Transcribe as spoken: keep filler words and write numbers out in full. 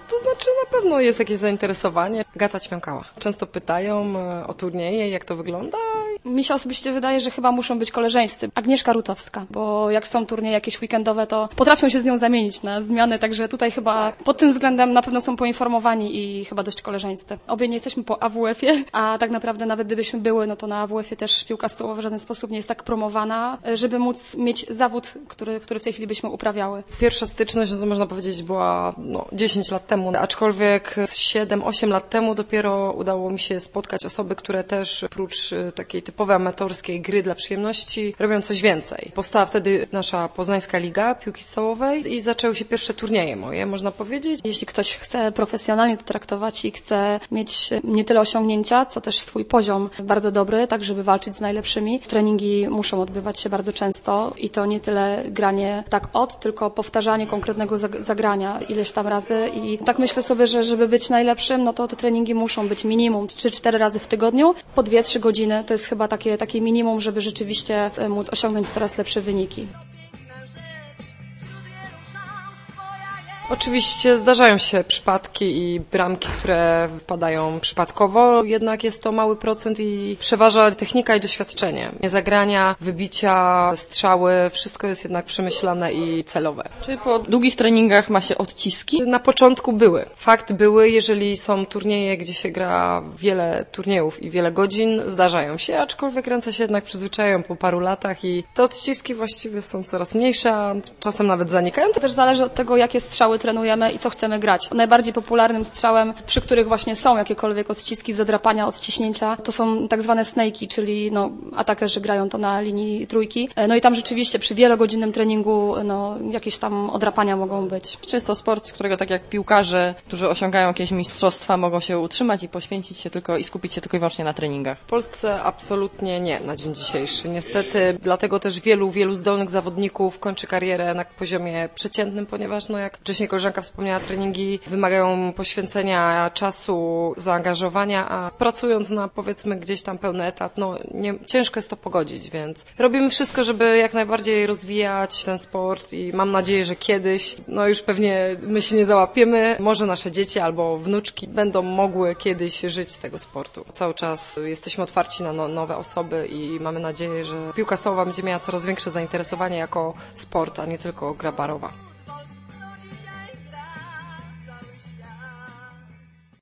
To znaczy na pewno jest jakieś zainteresowanie. Agata Ćwiąkała. Często pytają o turnieje, jak to wygląda. Mi się osobiście wydaje, że chyba muszą być koleżeńscy. Agnieszka Rutowska, bo jak są turnieje jakieś weekendowe, to potrafią się z nią zamienić na zmianę, także tutaj chyba pod tym względem na pewno są poinformowani i chyba dość koleżeńscy. Obie nie jesteśmy po A W F-ie, a tak naprawdę nawet gdybyśmy były, no to na A W F-ie też piłka stołowa w żaden sposób nie jest tak promowana, żeby móc mieć zawód, który, który w tej chwili byśmy uprawiały. Pierwsza styczność, no to można powiedzieć, była no, dziesięć lat temu, aczkolwiek siedem osiem lat temu dopiero udało mi się spotkać osoby, które też oprócz takiej typowej amatorskiej gry dla przyjemności robią coś więcej. Powstała wtedy nasza Poznańska Liga Piłki Stołowej i zaczęły się pierwsze turnieje moje, można powiedzieć. Jeśli ktoś chce profesjonalnie to traktować i chce mieć nie tyle osiągnięcia, co też swój poziom bardzo dobry, tak żeby walczyć z najlepszymi, treningi muszą odbywać się bardzo często i to nie tyle granie tak od, tylko powtarzanie konkretnego zagrania ileś tam razy i tak myślę sobie, że żeby być najlepszym, no to te treningi muszą być minimum trzy cztery razy w tygodniu, po dwie trzy godziny. To jest chyba takie, takie minimum, żeby rzeczywiście móc osiągnąć coraz lepsze wyniki. Oczywiście zdarzają się przypadki i bramki, które wpadają przypadkowo, jednak jest to mały procent i przeważa technika i doświadczenie. Zagrania, wybicia, strzały, wszystko jest jednak przemyślane i celowe. Czy po długich treningach ma się odciski? Na początku były. Fakt były, jeżeli są turnieje, gdzie się gra wiele turniejów i wiele godzin, zdarzają się, aczkolwiek ręce się jednak przyzwyczajają po paru latach i te odciski właściwie są coraz mniejsze, a czasem nawet zanikają. To też zależy od tego, jakie strzały trenujemy i co chcemy grać. Najbardziej popularnym strzałem, przy których właśnie są jakiekolwiek odciski, zadrapania, odciśnięcia, to są tak zwane snake'i, czyli no, atakerzy grają to na linii trójki. No i tam rzeczywiście przy wielogodzinnym treningu no, jakieś tam odrapania mogą być. Czy jest to sport, z którego tak jak piłkarze, którzy osiągają jakieś mistrzostwa, mogą się utrzymać i poświęcić się tylko i skupić się tylko i wyłącznie na treningach? W Polsce absolutnie nie na dzień dzisiejszy. Niestety dlatego też wielu, wielu zdolnych zawodników kończy karierę na poziomie przeciętnym, ponieważ no jak wcześniej koleżanka wspomniała, treningi wymagają poświęcenia czasu, zaangażowania, a pracując na powiedzmy gdzieś tam pełny etat, no nie, ciężko jest to pogodzić, więc robimy wszystko, żeby jak najbardziej rozwijać ten sport i mam nadzieję, że kiedyś, no już pewnie my się nie załapiemy, może nasze dzieci albo wnuczki będą mogły kiedyś żyć z tego sportu. Cały czas jesteśmy otwarci na no, nowe osoby i mamy nadzieję, że piłka stołowa będzie miała coraz większe zainteresowanie jako sport, a nie tylko gra barowa.